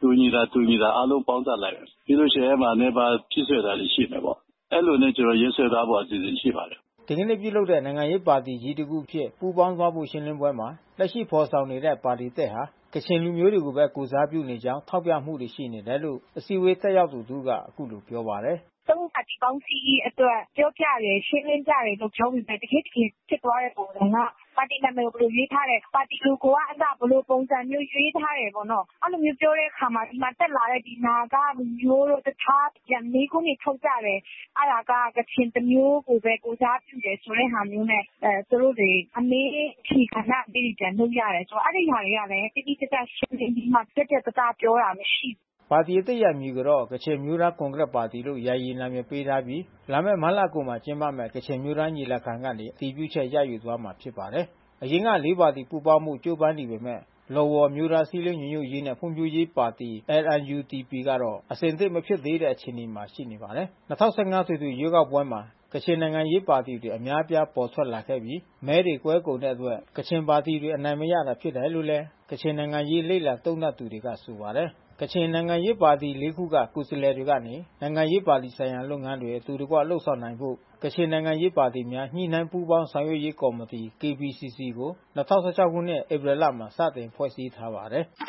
တူညီတာတူညီတာအားလုံးပေါင်းစပ်လိုက်ပြီးလို့ရှိရင်မှာနေပါပြည့်စုံတာရှိမယ်ပေါ့အဲ့လိုနဲ့ကျွန်တော်ရေးဆွဲထားဖို့အစီအစဉ်ရှိပါတယ်ဒီကနေ့ပြုလုပ်တဲ့နိုင်ငံရေးပါတီကြီးတစ်ခုဖြစ်ပူးပေါင်းသွားဖို့ရှင်းလင်းပွဲမှာလက်ရှိဖော်ဆောင်နေတဲ့ပါတီတက်ဟာကချင်လူမျိုးတွေကိုပဲကိုစားပြုနေကြောင်းထောက်ပြမှုတွေရှိနေတယ်လို့အစည်းအဝေးတက်ရောက်သူသူကအခုလိုပြောပါတယ်သုံးပါတီပေါင်းစည်းရေးအတွက်ပြောပြတယ်ရှင်းလင်းကြတယ်လို့ပြောပြီးပဲတကယ်တကယ်ဖြစ်သွားတဲ့ပုံစံကပါတီနာမည်ကိုဘယ်လိုရွေးထားတယ်ပါတီလိုကိုကအစဘယ်လိုပုံစံမျိုးရွေးထားတယ်ပေါ့နော်အဲ့လိုမျိုးပြောတဲ့အခါမှာဒီမှာတက်လာတဲ့ဒီနာကမျိုးတို့တခြားပြန်လေးခုနေထုတ်ကြတယ်အဲ့ဒါကကချင်တမျိုးကိုပဲကိုစားပြုတယ်ဆိုတဲ့ဟာမျိုးနဲ့အဲသူတို့တွေအမေးဖြေခဏပြီးပြန်လုပ်ရတယ်ဆိုတော့အဲ့ဒီဟာတွေကလည်းတိတိကျကျရှင်းလင်းပြီးမှတက်တက်တတပြောတာမရှိပါတီအသစ်ရမည်ကတော့ကချင်မျိုးသားကွန်ဂရက်ပါတီလို့ယာယီနာမည်ပေးထားပြီးလာမယ့်မလကုန်မှာကျင်းပမယ့်ကချင်မျိုးသားညီလာခံကနေအတည်ပြုချက်ရယူသွားမှာဖြစ်ပါတယ်။အရင်ကလေးပါတီပူးပေါင်းမှုကြိုးပမ်းနေပေမဲ့လော်ဝေါ်မျိုးသားစည်းလုံးညီညွတ်ရေးနဲ့ဖွံ့ဖြိုးရေးပါတီ L N U T P ကတော့အစဉ်အသစ်မဖြစ်သေးတဲ့အခြေအနေမှာရှိနေပါတယ်။၂၀၁၅ဆွေးနွေးရွေးကောက်ပွဲမှာကချင်နိုင်ငံရေးပါတီတွေအများပြားပေါ်ထွက်လာခဲ့ပြီးမဲတွေကွဲကုန်တဲ့အတွက်ကချင်ပါတီတွေအနိုင်မရတာဖြစ်တယ်လို့လည်းကချင်နိုင်ငံရေးလေ့လာသုံးသပ်သူတွေကဆိုပါတယ်။ကချင်နိုင်ငံရေးပါတီလေးခုကကိုယ်စားလှယ်တွေကနေနိုင်ငံရေးပါတီဆိုင်ရာလုပ်ငန်းတွေအတူတကွလှုပ်ဆောင်နိုင်ဖို့ကချင်နိုင်ငံရေးပါတီများညှိနှိုင်းပူးပေါင်းဆောင်ရွက်ရေးကော်မတီ K P C C ကို၂၀၁၆ခုနှစ်ဧပြီလမှာစတင်ဖွဲ့စည်းထားပါတယ်။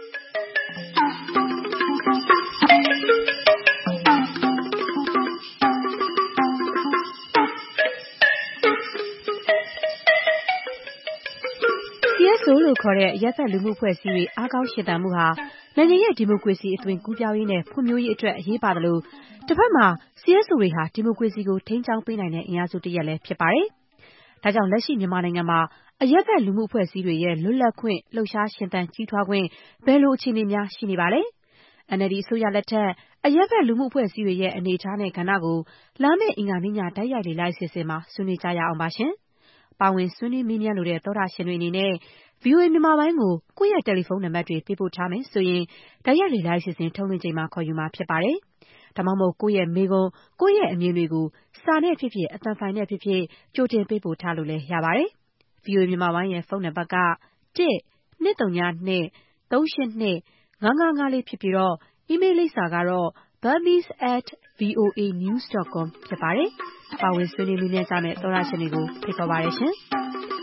C S O လို့ခေါ်တဲ့အရပ်ဘက်လူမှုအဖွဲ့အစည်းတွေအားကောင်းရှင်သန်မှုဟာနိုင်ငံရဲ့ဒီမိုကရေစီအသွင်ကူးပြောင်းရေးနဲ့ဖွံ့ဖြိုးရေးအတွက်အရေးပါတယ်လို့တစ်ဖက်မှာ C S O တွေဟာဒီမိုကရေစီကိုထိန်းချောင်းပေးနိုင်တဲ့အင်အားစုတစ်ရပ်လည်းဖြစ်ပါတယ်။ဒါကြောင့်လက်ရှိမြန်မာနိုင်ငံမှာအရပ်ဘက်လူမှုအဖွဲ့အစည်းတွေရဲ့လွတ်လပ်ခွင့်လှုပ်ရှားရှင်သန်ကြီးထွားခွင့်ဘယ်လိုအခြေအနေများရှိနေပါလဲ။ N L D အစိုးရလက်ထက်အရပ်ဘက်လူမှုအဖွဲ့အစည်းတွေရဲ့အနေအထားနဲ့ကဏ္ဍကိုလာမယ့်အင်္ဂါနေ့ညတိုက်ရိုက်လေ့လာအစီအစဉ်မှာဆွေးနွေးကြရအောင်ပါရှင်။ပါဝင်ဆွေးနွေးမေးမြန်းလိုတဲ့သောတာရှင်တွေအနေနဲ့ ဗွီအိုအေ မြန်မာပိုင်းကိုကိုယ့်ရဲ့တယ်လီဖုန်းနံပါတ်တွေပေးပို့ထားမယ်ဆိုရင်တိုက်ရိုက်လေ့လာအစီအစဉ်ထုတ်လွှင့်ချိန်မှာခေါ်ယူမှာဖြစ်ပါတယ်။ဒါမှမဟုတ်ကိုယ့်ရဲ့မေးခွန်းကိုယ့်ရဲ့အမြင်တွေကိုစာနဲ့ဖြစ်ဖြစ်အသံဖိုင်နဲ့ဖြစ်ဖြစ်ကြိုတင်ပေးပို့ထားလို့လည်းရပါတယ်။ ဗွီအိုအေမြန်မာပိုင်းရဲ့ဖုန်းနံပါတ်ကတစ် နှစ် သုံး ည နှစ် သုံး ရှစ် နှစ် ငါး ငါး ငါး လေးဖြစ်ပြီးတော့အီးမေးလ်လိပ်စာကတော့ burmese at voa news dot com ဖြစ်ပါတယ်။ပါဝင်ဆွေးနွေးမေးမြန်းကြမယ့်သောတာရှင်တွေကိုဖိတ်ခေါ်ပါရရှင်။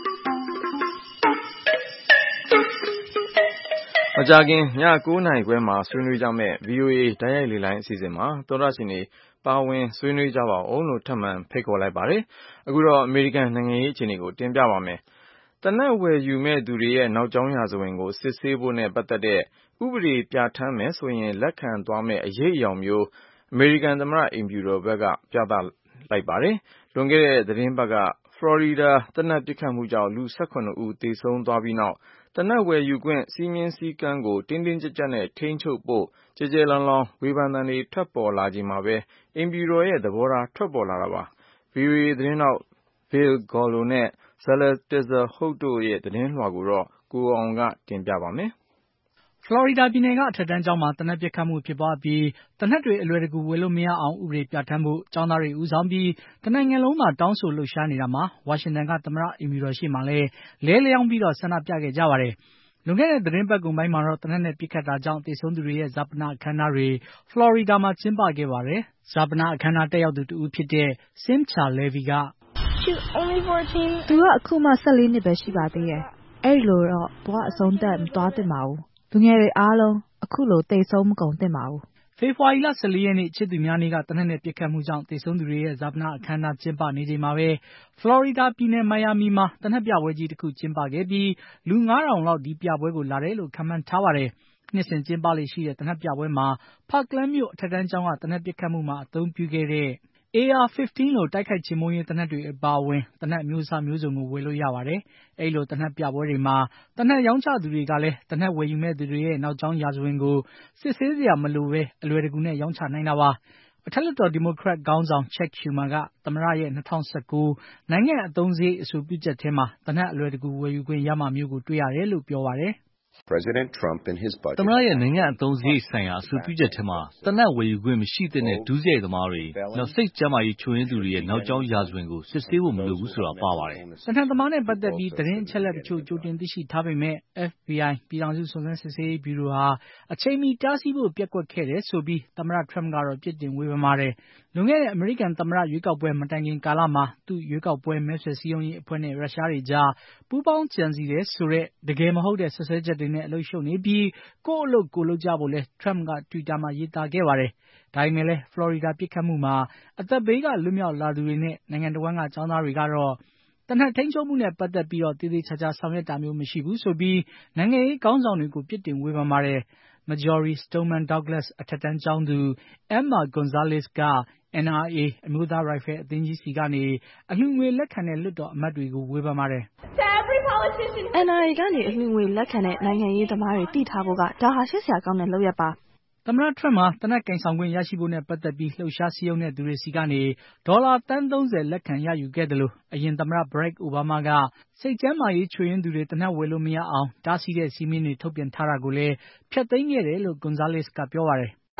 မကြခင်ညကိုးနာရီခွဲမှာဆွေးနွေးကြမယ့် ဗွီအိုအေတိုက်ရိုက်လေ့လာအစီအစဉ်မှာသောတာရှင်တွေပါဝင်ဆွေးနွေးကြပါအောင်လို့ထပ်မံဖိတ်ခေါ်လိုက်ပါတယ်။အခုတော့အမေရိကန်နိုင်ငံရေးအခြေအနေကိုတင်ပြပါမယ်။သေနတ်ဝယ်ယူမဲ့သူတွေရဲ့နောက်ကြောင်းရာဇဝင်ကိုစစ်ဆေးဖို့နဲ့ပတ်သက်တဲ့ဥပဒေပြဋ္ဌာန်းမယ်ဆိုရင်လက်ခံသွားမယ့်အရေးအယောင်မျိုးအမေရိကန်သမ္မတအိမ်ဖြူတော်ဘက်ကပြသလိုက်ပါတယ်။လွန်ခဲ့တဲ့သတင်းပတ်ကဖလော်ရီဒါသေနတ်ပစ်ခတ်မှုကြောင့်လူ၁၇ဦးသေဆုံးသွားပြီးနောက်သေနတ်ဝယ်ယူခွင့်စည်းမျဉ်းစည်းကမ်းကိုတင်းတင်းကြပ်ကြပ်နဲ့ထိန်းချုပ်ဖို့ကျယ်ကျယ်လောင်လောင်ဝေဖန်သံတွေထွက်ပေါ်လာချိန်မှာပဲအိမ်ဖြူတော်ရဲ့သဘောထားထွက်ပေါ်လာတာပါ။ ဗွီအိုအေသတင်းထောက် Bill Gallo နဲ့ Zella Tizer Holt တို့ရဲ့သတင်းလွှာကိုတော့ကိုအောင်ကတင်ပြပါမယ်။ဖလော်ရီဒါပြည်နယ်ကအထက်တန်းကျောင်းမှာသေနတ်ပစ်ခတ်မှုဖြစ်ပွားပြီးသေနတ်တွေအလွယ်တကူဝယ်လို့မရအောင်ဥပဒေပြဋ္ဌာန်းဖို့ကျောင်းသားတွေဦးဆောင်ပြီးတနိုင်ငံလုံးမှာတောင်းဆိုလှုပ်ရှားနေတာမှာဝါရှင်တန်ကသမ္မတအိမ်ဖြူတော်ရှေ့မှာလည်းလဲလျောင်းပြီးဆန္ဒပြခဲ့ကြပါတယ်။လွန်ခဲ့တဲ့သတင်းပတ်ကုန်ပိုင်းမှာတော့သေနတ်နဲ့ပစ်ခတ်တာကြောင့်သေဆုံးသူတွေရဲ့ဈာပနအခမ်းအနားတွေဖလော်ရီဒါမှာကျင်းပခဲ့ပါတယ်။ဈာပနအခမ်းအနားတက်ရောက်သူတဦးဖြစ်တဲ့ Simcha Levy ကသူကအခုမှ၁၄နှစ်ပဲရှိပါသေးတယ်။အဲ့လိုတော့ဘဝအဆုံးသတ်မသွားသင့်ပါဘူး။လူငယ်တွေအားလုံးအခုလိုသေဆုံးမကုန်သင့်ပါဘူး။ဖေဖော်ဝါရီလ၁၄ရက်နေ့ချစ်သူများနေ့ကသေနတ်နဲ့ပစ်ခတ်မှုကြောင့်သေဆုံးသူတွေရဲ့ဈာပနအခမ်းအနားကျင်းပနေချိန်မှာပဲဖလော်ရီဒါပြည်နယ်မိုင်ယာမီမှာသေနတ်ပြပွဲကြီးတစ်ခုကျင်းပခဲ့ပြီးလူငါးထောင်လောက်ဒီပြပွဲကိုလာတယ်လို့ခန့်မှန်းထားပါတယ်။နှစ်စဉ်ကျင်းပလေ့ရှိတဲ့သေနတ်ပြပွဲမှာ Parkland မြို့အထက်တန်းကျောင်းကသေနတ်ပစ်ခတ်မှုမှာအသုံးပြုခဲ့တဲ့ A R ၁၅ လို့တိုက်ခိုက်ချေမှုန်းရေးသေနတ်တွေအပါအဝင်သေနတ်အမျိုးအစားမျိုးစုံကိုဝယ်လို့ရပါတယ်။အဲဒီလိုသေနတ်ပြပွဲတွေမှာသေနတ်ရောင်းချသူတွေကလည်းသေနတ်ဝယ်ယူမဲ့သူတွေရဲ့နောက်ကြောင်းရာဇဝင်ကိုစစ်ဆေးစရာမလိုပဲအလွယ်တကူနဲ့ရောင်းချနိုင်တာပါ။အထက်လွှတ်တော်ဒီမိုကရက်ခေါင်းဆောင် Chuck Schumer ကသမ္မတရဲ့၂၀၁၉နိုင်ငံအသုံးစရိတ်အဆိုပြုချက်ထဲမှာသေနတ်အလွယ်တကူဝယ်ယူခွင့်ရမှာမျိုးကိုတွေ့ရတယ်လို့ပြောပါတယ်။ President Trump and his budget. သမ္မတရဲ့နိုင်ငံအသုံးစရိတ်ဆိုင်ရာအဆိုပြုချက်ထဲမှာတနက်ဝယ်ယူခွင့်မရှိတဲ့ဒုစရိုက်သမားတွေနောက်စိတ်ကျန်းမာရေးချို့ယွင်းသူတွေရဲ့နောက်ကျောင်းရာဇဝင်ကိုစစ်ဆေးဖို့မလိုဘူးဆိုတာပါပါတယ်။တနက်သမားနဲ့ပတ်သက်ပြီးသတင်းအချက်အလက်တချို့ကြိုတင်သိရှိထားပေမဲ့ F B I ပြည်ထောင်စုစုံစမ်းစစ်ဆေးရေးဗျူရိုဟာအချိန်မီတားဆီးဖို့ပျက်ကွက်ခဲ့တယ်ဆိုပြီးသမ္မတ Trump ကတော့ပြစ်တင်ဝေဖန်ပါတယ်။လွန်ခဲ့တဲ့အမေရိကန်သမ္မတရွေးကောက်ပွဲမတိုင်ခင်ကာလမှာသူ့ရွေးကောက်ပွဲမဲဆွယ်စည်းရုံးရေးအဖွဲ့နဲ့ရုရှားတွေကြားပူးပေါင်းကြံစည်တယ်ဆိုတဲ့တကယ်မဟုတ်တဲ့ဆွဆွဲချက်တွေနဲ့အလုပ်ရှုပ်နေပြီးကိုယ့်အလုပ်ကိုလုပ်ကြဖို့လဲ Trump က Twitter မှာရေးသားခဲ့ပါတယ်။ဒါပေမဲ့လဲဖလော်ရီဒါပစ်ခတ်မှုမှာအသက်ဘေးကလွတ်မြောက်လာသူတွေနဲ့နိုင်ငံတော်ကကျောင်းသားတွေကတော့တနက်ထိန်ချုပ်မှုနဲ့ပတ်သက်ပြီးတော့တည်တည်ချာချာဆောင်ရွက်တာမျိုးမရှိဘူးဆိုပြီးနိုင်ငံရေးခေါင်းဆောင်တွေကိုပြစ်တင်ဝေဖန်ပါတယ်။ Marjory Stoneman Douglas အထက်တန်းကျောင်းသူ Emma Gonzalez က N R A အမျိုးသားရိုင်ဖယ်အသင်းကြီးစီကနေအလှူငွေလက်ခံတဲ့လွှတ်တော်အမတ်တွေကိုဝေဖန်ပါတယ်။ N R A ကနေအလှူငွေလက်ခံတဲ့နိုင်ငံရေးသမားတွေသိထားဖို့ကဒါဟာရှက်စရာကောင်းတဲ့လုပ်ရပ်ပါ။သမ္မတ Trump ဟာတနက်ကင်ဆောင်ခွင့်ရရှိဖို့နဲ့ပတ်သက်ပြီးလှုပ်ရှားစည်းရုံးတဲ့သူတွေစီကနေဒေါ်လာသန်းသုံးဆယ်လက်ခံရယူခဲ့တယ်လို့အရင်သမ္မတ Barack Obama ကစိတ်ကျန်းမာရေးချို့ယွင်းသူတွေတနက်ဝယ်လို့မရအောင်တားဆီးတဲ့စည်းမျဉ်းတွေထုတ်ပြန်ထားတာကိုလည်းဖျက်သိမ်းခဲ့တယ်လို့ Gonzalez ကပြောပါတယ်။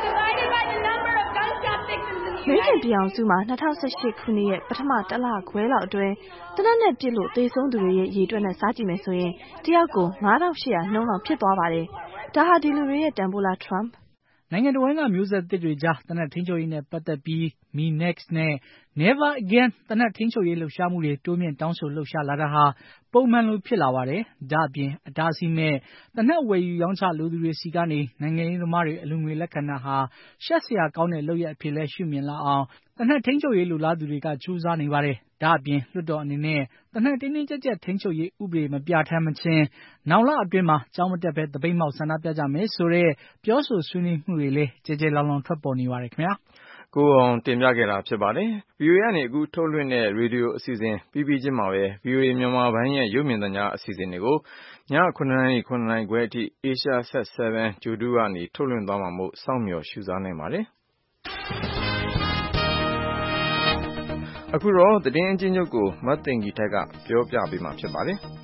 အမေရိကန်ပြည်ထောင်စုမှာ၂၀၁၈ခုနှစ်ရဲ့ပထမတလခွဲလောက်အတွင်းသေနတ်နဲ့ပစ်လို့သေဆုံးသူတွေရဲ့ရေတွက်နဲ့စားကြည့်မယ်ဆိုရင်တယောက်ကိုငါးထောင်ရှစ်ရာနှုန်းလောက်ဖြစ်သွားပါတယ်။ဒါဟာဒီလူတွေရဲ့တန်ဖိုးလား Trump နိုင်ငံတော်ကမျိုးဆက်သစ်တွေကြားတနက်ထိန်းချုပ်ရေးနဲ့ပတ်သက်ပြီး Me Next နဲ့ Never Again တနက်ထိန်းချုပ်ရေးလှုပ်ရှားမှုတွေတိုးမြင့်တောင်းဆိုလှုပ်ရှားလာတာဟာပုံမှန်လိုဖြစ်လာပါတယ်။ဒါ့အပြင်အတားအဆီးမဲ့တနက်ဝယ်ယူရောင်းချလိုသူတွေစီကနေနိုင်ငံရေးသမားတွေအလူငွေလက်ခံတာဟာရှက်စရာကောင်းတဲ့လုပ်ရပ်အဖြစ်လဲရှုမြင်လာအောင်တနက်ထိန်းချုပ်ရေးလိုလားသူတွေကကြိုးစားနေပါတယ်။ဒါ့အပြင်လွှတ်တော်အနေနဲ့တနက်တင်းတင်းကြပ်ကြပ်ထိန်းချုပ်ရေးဥပဒေမပြဋ္ဌာန်းမချင်းနောင်လအတွင်းမှာကျောင်းမတက်ဘဲသပိတ်မှောက်ဆန္ဒပြကြမယ်ဆိုတဲ့ပြောဆိုဆွေးနွေးမှုတွေလည်းကြဲကြဲလောင်လောင်ထွက်ပေါ်နေပါတယ်ခင်ဗျာ။ကိုအောင်တင်ပြခဲ့တာဖြစ်ပါတယ်။ V O A ကနေအခုထုတ်လွှင့်တဲ့ရေဒီယိုအစီအစဉ်ပြီးပြီးချင်းမှာပဲ V O A မြန်မာပိုင်းရဲ့ရုပ်မြင်သံကြားအစီအစဉ်တွေကိုညခုနှစ်နာရီခုနှစ်နာရီခွဲအထိ Asia Sat 7 ဂြိုလ်တုကနေထုတ်လွှင့်သွားမှာမို့စောင့်မျှော်ရှုစားနိုင်ပါတယ်။အခုတော့သတင်းအချင်းချုပ်ကိုမတ်သိင်္ဂီထိုက်ကပြောပြပေးမှာဖြစ်ပါတယ်။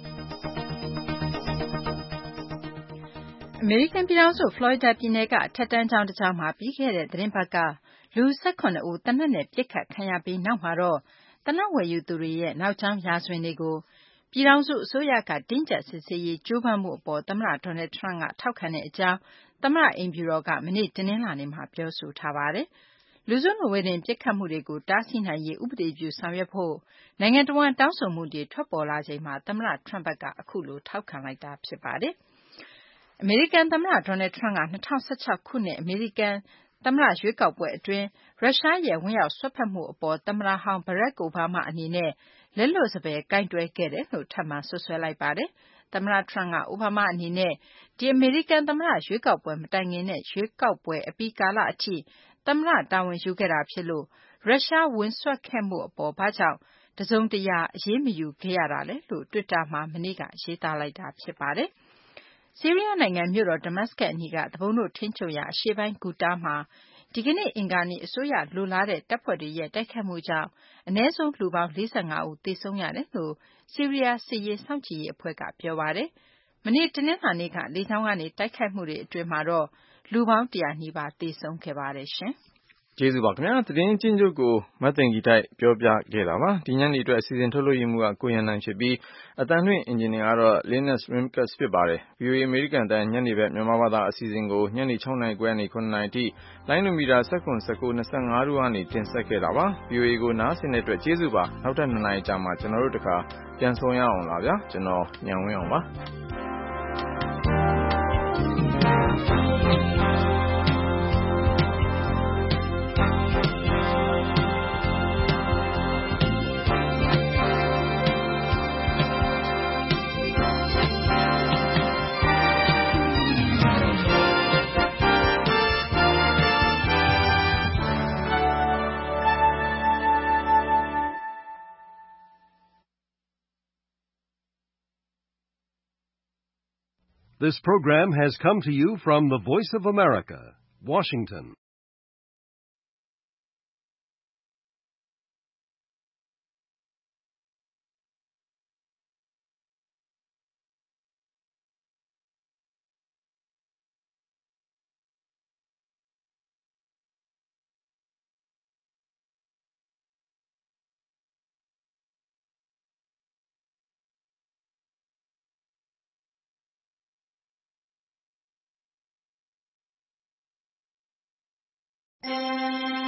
အမေရိကန်ပြည်ထောင်စုဖလော်ရီဒါပြည်နယ်ကအထက်တန်းကျောင်းတစ်ကျောင်းမှာပြီးခဲ့တဲ့သတင်းပတ်ကလူ၁၇ဦးသေနတ်နဲ့ပစ်ခတ်ခံရပြီးနောက်မှာတော့သေနတ်ဝယ်ယူသူတွေရဲ့နောက်ကြောင်းရာဇဝင်တွေကိုပြည်ထောင်စုအစိုးရကတင်းကျပ်စစ်ဆေးရေးကြိုးပမ်းမှုအပေါ်သမ္မတ Donald Trump ကထောက်ခံတဲ့အကြောင်းသမ္မတအိမ်ဖြူတော်ကမနေ့တနင်္လာနေ့မှာပြောဆိုထားပါတယ်။လူစုလူဝေးတင်ပစ်ခတ်မှုတွေကိုတားဆီးနိုင်ရေးဥပဒေပြုဆောင်ရွက်ဖို့နိုင်ငံတော်ဝန်တောင်းဆိုမှုတွေထွက်ပေါ်လာချိန်မှာသမ္မတ Trump ဘက်ကအခုလိုထောက်ခံလိုက်တာဖြစ်ပါတယ်။အမေရိကန်သမ္မတ Donald Trump က၂၀၁၆ခုနှစ်အမေရိကန်သမ္မတရွေးကောက်ပွဲအတွင်းရုရှားရဲ့ဝင်ရောက်စွက်ဖက်မှုအပေါ်သမ္မတဟောင်း Barack Obama အနေနဲ့လက်လွတ်စပယ်ကိုင်တွယ်ခဲ့တယ်လို့ထပ်မံစွပ်စွဲလိုက်ပါတယ်။သမ္မတ Trump က အိုဘားမားအနေနဲ့ဒီအမေရိကန်သမ္မတရွေးကောက်ပွဲမတိုင်ခင်နဲ့ရွေးကောက်ပွဲအပြီးကာလအထိသမ္မတတာဝန်ယူခဲ့တာဖြစ်လို့ရုရှားဝင်စွက်ခဲ့မှုအပေါ်ဘာကြောင့်တစုံတရာအရေးမယူခဲ့ရတာလဲလို့ Twitter မှာမနေ့ကရေးသားလိုက်တာဖြစ်ပါတယ်။ဆီးရီးယားနိုင်ငံမြို့တော် Damascus အနီးကသူပုန်တို့ထိန်းချုပ်ရာအရှေ့ပိုင်း Ghouta မှာဒီကနေ့အင်္ဂါနေ့အစိုးရလိုလားတဲ့တပ်ဖွဲ့တွေရဲ့တိုက်ခိုက်မှုကြောင့်အနည်းဆုံးလူပေါင်း၄၅ဦးသေဆုံးရတယ်လို့ဆီးရီးယားစစ်ရေးစောင့်ကြည့်ရေးအဖွဲ့ကပြောပါတယ်။မနေ့တနင်္လာနေ့ကလေကြောင်းကနေတိုက်ခိုက်မှုတွေအတွင်းမှာတော့လူပေါင်းတရာနီးပါးသေဆုံးခဲ့ပါတယ်ရှင်။ကျေးဇူးပါခင်ဗျာသတင်းအချင်းချုပ်ကိုမတ်သိင်္ဂီထိုက်ပြောပြခဲ့တာပါဒီညနေအတွက်အစီအစဉ်ထုတ်လို့ရမှုကကိုရန်နိုင်ဖြစ်ပြီးအတန်လွင့်အင်ဂျင်နီယာကတော့ Linus Rimkus ဖြစ်ပါတယ် V O A အမေရိကန်တန်ညနေဘက်မြန်မာဘာသာအစီအစဉ်ကိုညနေ၆နာရီခွဲကနေခုနှစ်နာရီအထိလိုင်းနိုမီတာ၁၇ ၁၉ ၂၅တို့ကနေတင်ဆက်ခဲ့တာပါ V O A ကိုနားဆင်တဲ့အတွက်ကျေးဇူးပါနောက်ထပ်နှစ်နာရီကြာမှကျွန်တော်တို့တခါပြန်ဆုံရအောင်လားဗျာကျွန်တော်ညံဝင်းအောင်ပါ This program has come to you from the Voice of America, Washington. ။